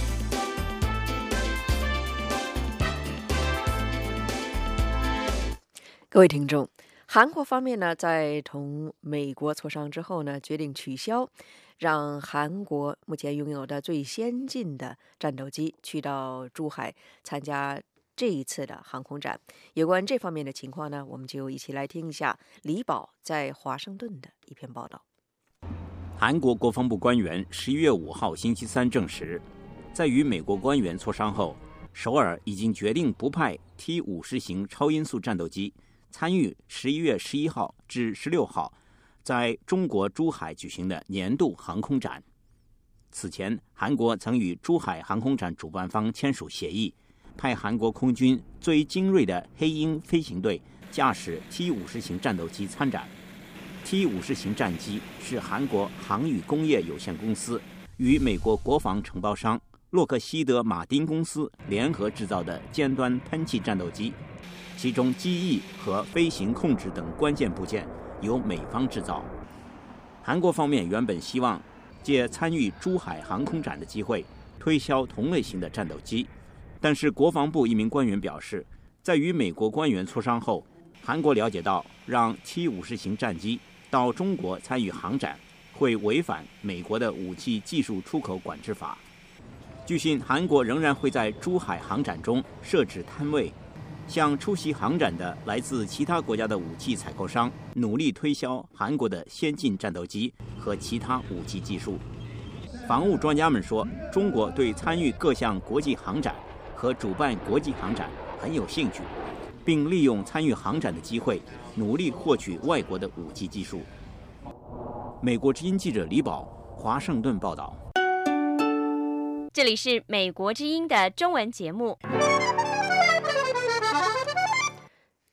各位听众，韩国方面呢，在同美国磋商之后呢，决定取消让韩国目前拥有的最先进的战斗机去到珠海参加这一次的航空展。有关这方面的情况呢，我们就一起来听一下李宝在华盛顿的一篇报道。 韩国国防部官员十一月五号星期三证实，在与美国官员磋商后，首尔已经决定不派 T 五十型超音速战斗机参与十一月十一号至十六号在中国珠海举行的年度航空展。此前，韩国曾与珠海航空展主办方签署协议，派韩国空军最精锐的黑鹰飞行队驾驶 T 五十型战斗机参展。T 五十型战机是韩国航宇工业有限公司与美国国防承包商洛克希德马丁公司联合制造的尖端喷气战斗机，其中机翼和飞行控制等关键部件由美方制造。韩国方面原本希望借参与珠海航空展的机会推销同类型的战斗机，但是国防部一名官员表示，在与美国官员磋商后，韩国了解到让 T 五十型战机到中国参与航展会违反美国的武器技术出口管制法。据悉，韩国仍然会在珠海航展中设置摊位，向出席航展的来自其他国家的武器采购商努力推销韩国的先进战斗机和其他武器技术。防务专家们说，中国对参与各项国际航展和主办国际航展很有兴趣，并利用参与航展的机会努力获取外国的武器技术。美国之音记者李宝，华盛顿报道。 这里是美国之音的中文节目。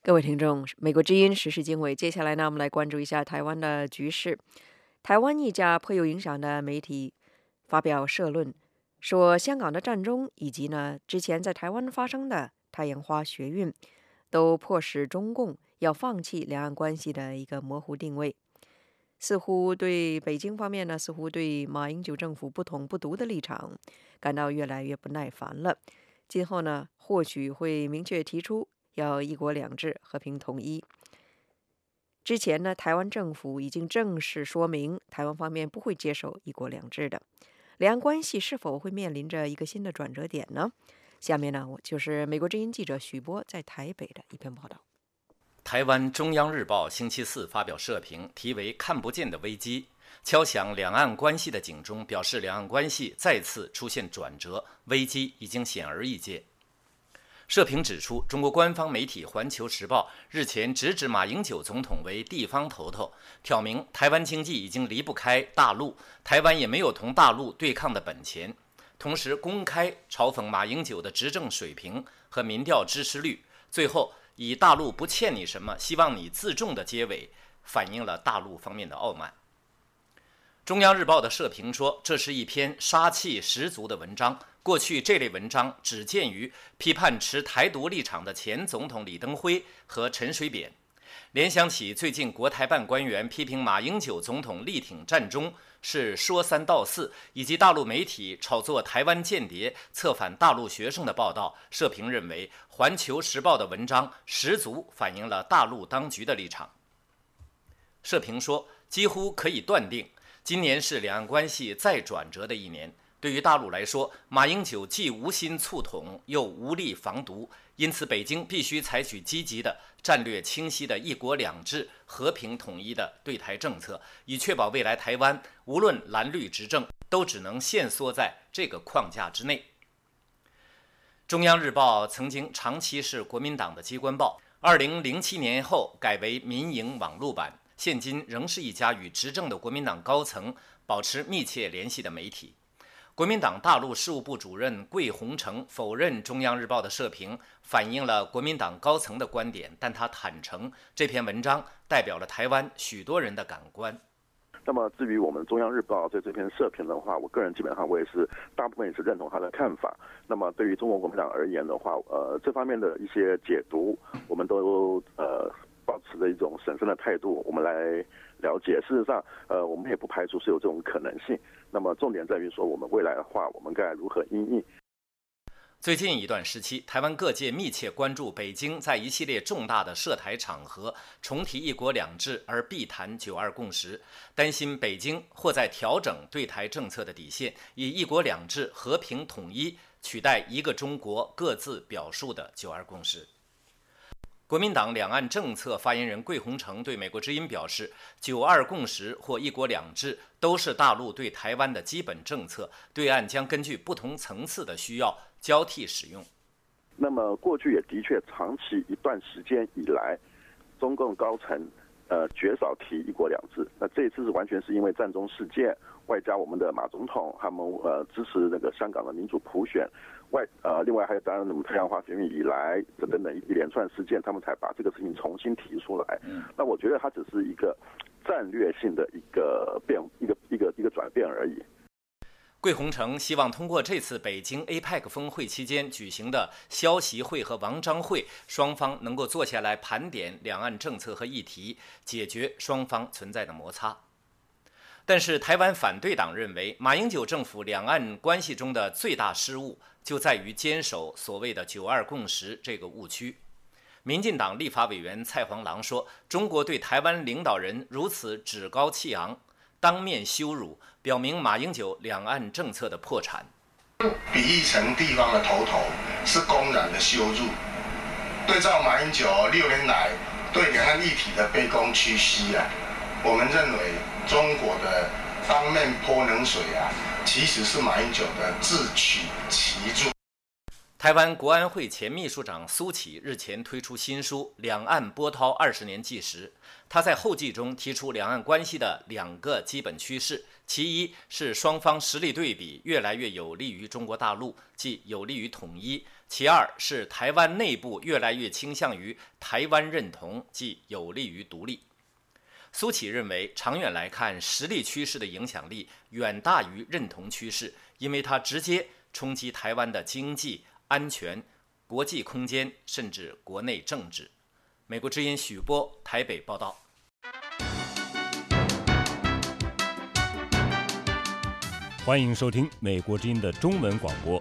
各位听众，美国之音时事经纬，接下来呢，我们来关注一下台湾的局势。台湾一家颇有影响的媒体发表社论，说香港的战争以及呢之前在台湾发生的太阳花学运，都迫使中共要放弃两岸关系的一个模糊定位。似乎对北京方面呢，似乎对马英九政府不统不独的立场感到越来越不耐烦了。今后呢，或许会明确提出要一国两制、和平统一。之前呢，台湾政府已经正式说明，台湾方面不会接受一国两制的。两岸关系是否会面临着一个新的转折点呢？下面呢，我就是美国之音记者许波在台北的一篇报道。 台湾中央日报星期四发表社评，题为《看不见的危机》，敲响两岸关系的警钟，表示两岸关系再次出现转折，危机已经显而易见。社评指出，中国官方媒体《环球时报》日前直指马英九总统为地方头头，挑明台湾经济已经离不开大陆，台湾也没有同大陆对抗的本钱，同时公开嘲讽马英九的执政水平和民调支持率，最后以大陆不欠你什么，希望你自重的结尾，反映了大陆方面的傲慢。中央日报的社评说，这是一篇杀气十足的文章。过去这类文章只见于批判持台独立场的前总统李登辉和陈水扁。联想起最近国台办官员批评马英九总统力挺战中是说三道四，以及大陆媒体炒作台湾间谍策反大陆学生的报道，社评认为《环球时报》的文章十足反映了大陆当局的立场。社评说，几乎可以断定，今年是两岸关系再转折的一年。对于大陆来说，马英九既无心促统，又无力防独，因此北京必须采取积极的、战略清晰的一国两制、和平统一的对台政策，以确保未来台湾无论蓝绿执政，都只能限缩在这个框架之内。中央日报曾经长期是国民党的机关报，二零零七年后改为民营网络版，现今仍是一家与执政的国民党高层保持密切联系的媒体。国民党大陆事务部主任桂鸿成否认中央日报的社评反映了国民党高层的观点，但他坦诚这篇文章代表了台湾许多人的感官。 那么至于我们中央日报对这篇社评的话，我个人基本上我也是大部分也是认同他的看法。那么对于中国国民党而言的话，呃，这方面的一些解读，我们都呃保持着一种审慎的态度，我们来了解。事实上，呃，我们也不排除是有这种可能性。那么重点在于说，我们未来的话，我们该如何因应。 最近一段时期，台湾各界密切关注北京在一系列重大的涉台场合重提一国两制而避谈九二共识，担心北京或在调整对台政策的底线，以一国两制、和平统一取代一个中国各自表述的九二共识。国民党两岸政策发言人桂鸿成对美国之音表示，九二共识或一国两制都是大陆对台湾的基本政策，对岸将根据不同层次的需要交替使用。 那么过去也的确长期一段时间以来，中共高层呃绝少提一国两制。那这一次是完全是因为战中事件，外加我们的马总统他们呃支持那个香港的民主普选，外呃另外还有当然我们太阳花学运以来这等等一连串事件，他们才把这个事情重新提出来。那我觉得它只是一个战略性的一个变一个一个一个转变而已。 桂鸿成希望通过这次北京 A P E C 峰会期间举行的萧习会和王章会，双方能够坐下来盘点两岸政策和议题，解决双方存在的摩擦。但是台湾反对党认为，马英九政府两岸关系中的最大失误就在于坚守所谓的九二共识这个误区。民进党立法委员蔡黄郎说，中国对台湾领导人如此趾高气扬，当面羞辱，表明马英九两岸政策的破产。 比喻成地方的头头，是公然的羞辱。对照马英九六年来对两岸议题的卑躬屈膝啊，我们认为中国的当面泼冷水啊，其实是马英九的自取其辱。 台湾国安会前秘书长苏起日前推出新书《两岸波涛二十年纪实》，他在后记中提出两岸关系的两个基本趋势： 其一是双方实力对比越来越有利于中国大陆，即有利于统一；其二是台湾内部越来越倾向于台湾认同，即有利于独立。苏启认为，长远来看，实力趋势的影响力远大于认同趋势，因为它直接冲击台湾的经济、安全、国际空间，甚至国内政治。美国之音许波台北报道。 欢迎收听美国之音的中文广播。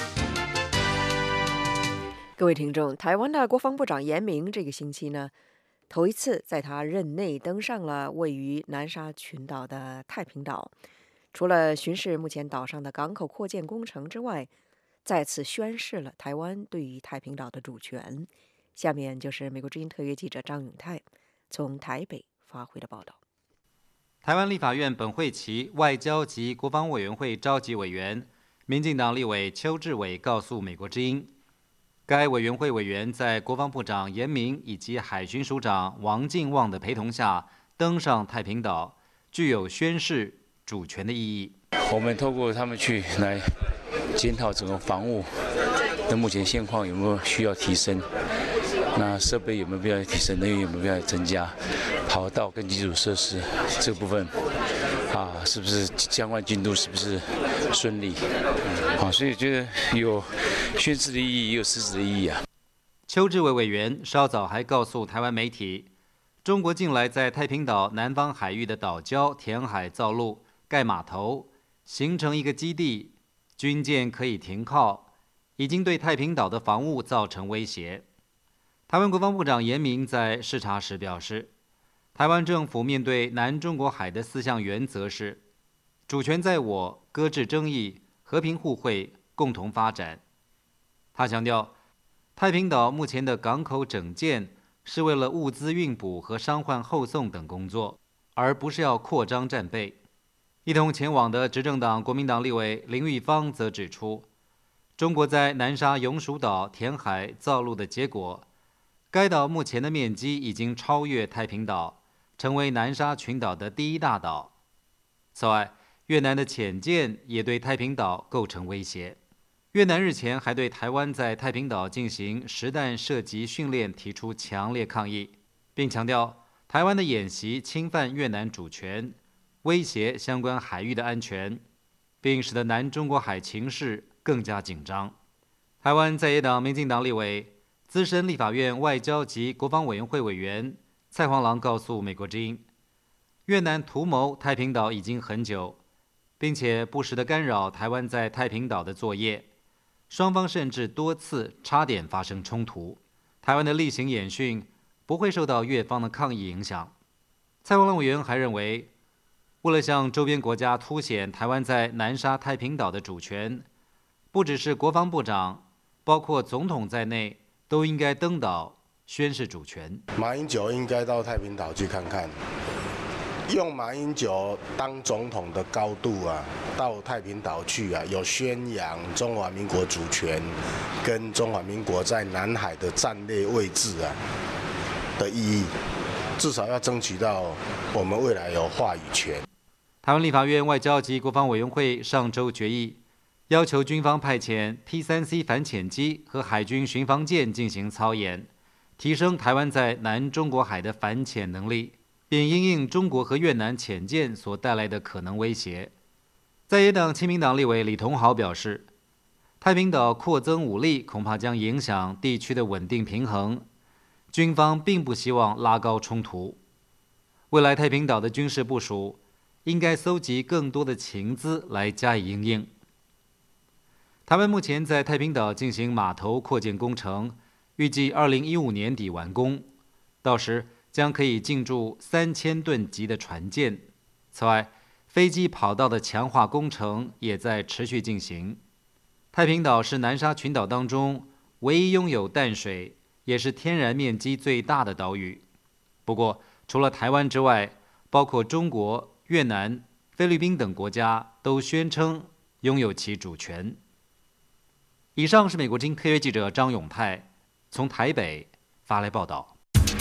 各位听众，台湾的国防部长严明这个星期呢，头一次在他任内登上了位于南沙群岛的太平岛，除了巡视目前岛上的港口扩建工程之外，再次宣示了台湾对于太平岛的主权。下面就是美国之音特约记者张永泰从台北发回的报道。 台湾立法院本会期外交及国防委员会召集委员、民进党立委邱志伟告诉美国之音，该委员会委员在国防部长严明以及海巡署长王敬旺的陪同下登上太平岛，具有宣示主权的意义。 我们透过他们去来检讨整个防务的目前现况有没有需要提升，那设备有没有必要提升，人员有没有必要增加，跑道跟基础设施这部分啊，是不是相关进度是不是顺利？啊，所以觉得有宣示的意义，也有实质的意义啊。 邱志伟委员稍早还告诉台湾媒体，中国近来在太平岛南方海域的岛礁填海造陆、盖码头，形成一个基地，军舰可以停靠，已经对太平岛的防务造成威胁。台湾国防部长严明在视察时表示，台湾政府面对南中国海的四项原则是：主权在我，搁置争议，和平互惠，共同发展。他强调，太平岛目前的港口整建是为了物资运补和伤患后送等工作，而不是要扩张战备。一同前往的执政党国民党立委林玉芳则指出，中国在南沙永暑岛填海造陆的结果，该岛目前的面积已经超越太平岛，成为南沙群岛的第一大岛。此外，越南的潜舰也对太平岛构成威胁。越南日前还对台湾在太平岛进行实弹射击训练提出强烈抗议，并强调台湾的演习侵犯越南主权，威胁相关海域的安全，并使得南中国海情势更加紧张。台湾在野党民进党立委、资深立法院外交及国防委员会委员蔡黄郎告诉美国之音，越南图谋太平岛已经很久，并且不时地干扰台湾在太平岛的作业，双方甚至多次差点发生冲突。台湾的例行演训不会受到越方的抗议影响。蔡黄郎委员还认为，为了向周边国家凸显台湾在南沙太平岛的主权，不只是国防部长，包括总统在内都应该登岛宣示主权。 马英九应该到太平岛去看看，用马英九当总统的高度啊，到太平岛去啊，有宣扬中华民国主权跟中华民国在南海的战略位置啊的意义，至少要争取到我们未来有话语权。 台湾立法院外交及国防委员会上周决议，要求军方派遣 P 三 C 反潜机和海军巡防舰进行操演，提升台湾在南中国海的反潜能力，并因应中国和越南潜舰所带来的可能威胁。在野党亲民党立委李同豪表示，太平岛扩增武力恐怕将影响地区的稳定平衡，军方并不希望拉高冲突。未来太平岛的军事部署应该搜集更多的情资来加以因应。台湾目前在太平岛进行码头扩建工程，预计二零一五年底完工，到时将可以进驻三千吨级的船舰。此外，飞机跑道的强化工程也在持续进行。太平岛是南沙群岛当中唯一拥有淡水，也是天然面积最大的岛屿。不过，除了台湾之外，包括中国、越南、菲律宾等国家都宣称拥有其主权。以上是美国之音特约记者张永泰从台北发来报道。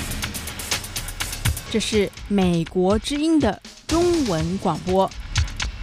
这是美国之音的中文广播。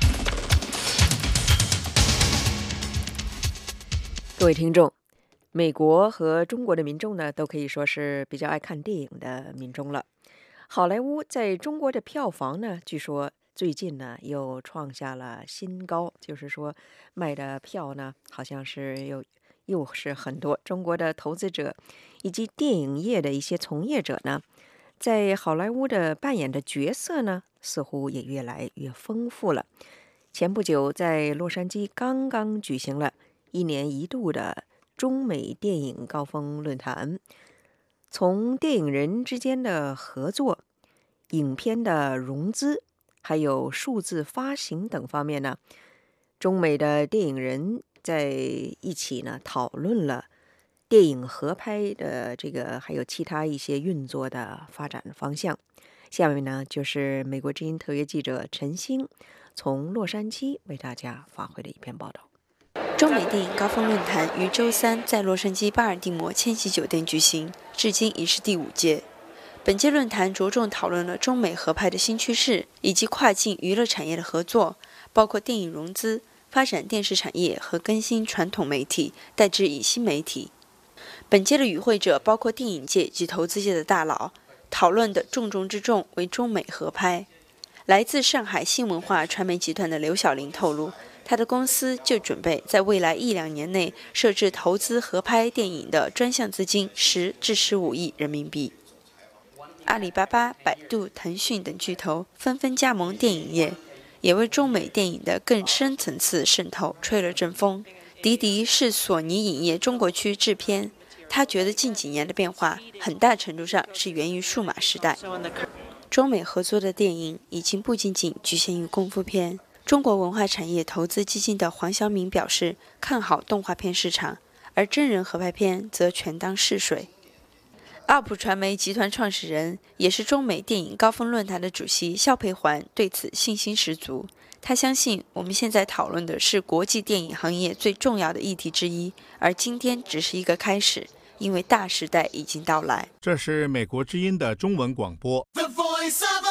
各位听众，美国和中国的民众呢，都可以说是比较爱看电影的民众了。好莱坞在中国的票房呢，据说最近呢又创下了新高，就是说卖的票呢，好像是又又是很多。中国的投资者以及电影业的一些从业者呢，在好莱坞的扮演的角色呢，似乎也越来越丰富了。前不久，在洛杉矶刚刚举行了一年一度的中美电影高峰论坛，从电影人之间的合作、影片的融资，还有数字发行等方面呢，中美的电影人在一起呢讨论了电影合拍的这个，还有其他一些运作的发展方向。下面呢，就是美国之音特约记者陈星从洛杉矶为大家发回的一篇报道。 中美电影高峰论坛于周三在洛杉矶巴尔的摩千禧酒店举行，至今已是第五届。本届论坛着重讨论了中美合拍的新趋势，以及跨境娱乐产业的合作，包括电影融资、发展电视产业和更新传统媒体，代之以新媒体。本届的与会者包括电影界及投资界的大佬，讨论的重中之重为中美合拍。来自上海新文化传媒集团的刘晓玲透露，他的公司就准备在未来一两年内设置投资合拍电影的专项资金十至十五亿人民币。阿里巴巴、百度、腾讯等巨头纷纷加盟电影业，也为中美电影的更深层次渗透吹了阵风。迪迪是索尼影业中国区制片，他觉得近几年的变化很大程度上是源于数码时代。中美合作的电影已经不仅仅局限于功夫片。中国文化产业投资基金的黄晓明表示看好动画片市场，而真人合拍片则全当试水。奥普传媒集团创始人，也是中美电影高峰论坛的主席肖培环对此信心十足。他相信我们现在讨论的是国际电影行业最重要的议题之一，而今天只是一个开始，因为大时代已经到来。 这是美国之音的中文广播。The Voice of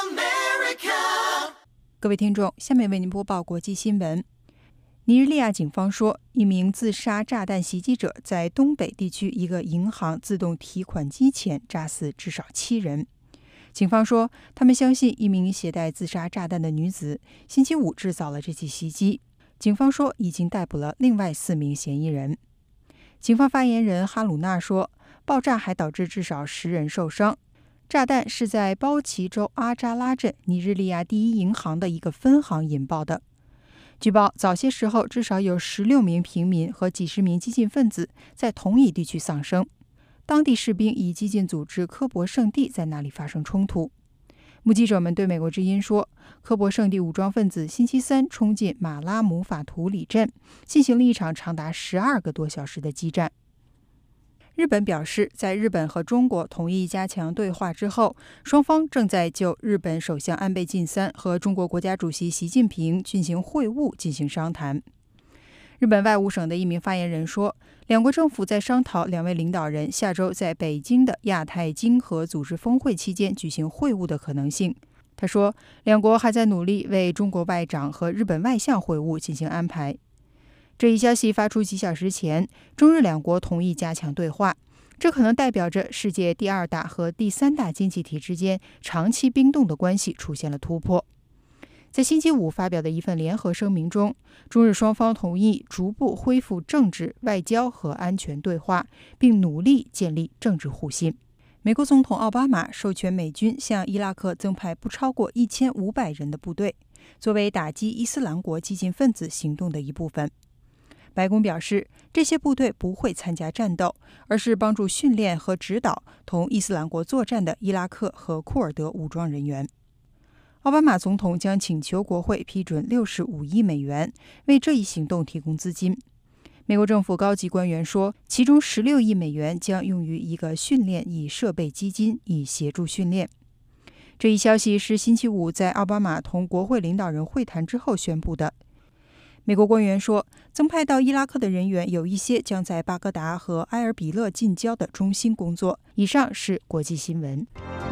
America。各位听众，下面为您播报国际新闻。尼日利亚警方说，一名自杀炸弹袭击者在东北地区一个银行自动提款机前炸死至少七人。警方说，他们相信一名携带自杀炸弹的女子星期五制造了这起袭击。警方说，已经逮捕了另外四名嫌疑人。警方发言人哈鲁纳说，爆炸还导致至少十人受伤。炸弹是在包奇州阿扎拉镇尼日利亚第一银行的一个分行引爆的。据报，早些时候至少有十六名平民和几十名激进分子在同一地区丧生。当地士兵以激进组织科博圣地在那里发生冲突。目击者们对美国之音说，科博圣地武装分子星期三冲进马拉姆法图里镇，进行了一场长达十二个多小时的激战。日本表示，在日本和中国同意加强对话之后，双方正在就日本首相安倍晋三和中国国家主席习近平进行会晤进行商谈。日本外务省的一名发言人说，两国政府在商讨两位领导人下周在北京的亚太经合组织峰会期间举行会晤的可能性。他说，两国还在努力为中国外长和日本外相会晤进行安排。这一消息发出几小时前，中日两国同意加强对话，这可能代表着世界第二大和第三大经济体之间长期冰冻的关系出现了突破。在星期五发表的一份联合声明中，中日双方同意逐步恢复政治、外交和安全对话，并努力建立政治互信。美国总统奥巴马授权美军向伊拉克增派不超过一千五百人的部队，作为打击伊斯兰国激进分子行动的一部分。白宫表示，这些部队不会参加战斗，而是帮助训练和指导同伊斯兰国作战的伊拉克和库尔德武装人员。奥巴马总统将请求国会批准六十五亿美元，为这一行动提供资金。美国政府高级官员说，其中十六亿美元将用于一个训练以设备基金，以协助训练。这一消息是星期五在奥巴马同国会领导人会谈之后宣布的。美国官员说，增派到伊拉克的人员有一些将在巴格达和埃尔比勒近郊的中心工作。以上是国际新闻。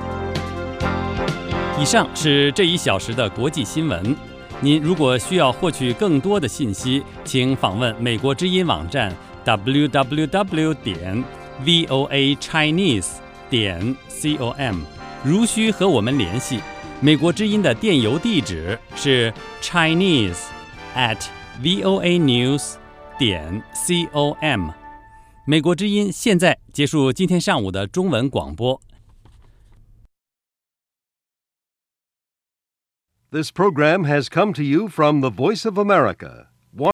以上是这一小时的国际新闻。您如果需要获取更多的信息，请访问美国之音网站 w w w 点 v o a chinese 点 com。如需和我们联系，美国之音的电邮地址是 chinese at v o a news 点 com。美国之音现在结束今天上午的中文广播。 This program has come to you from the Voice of America,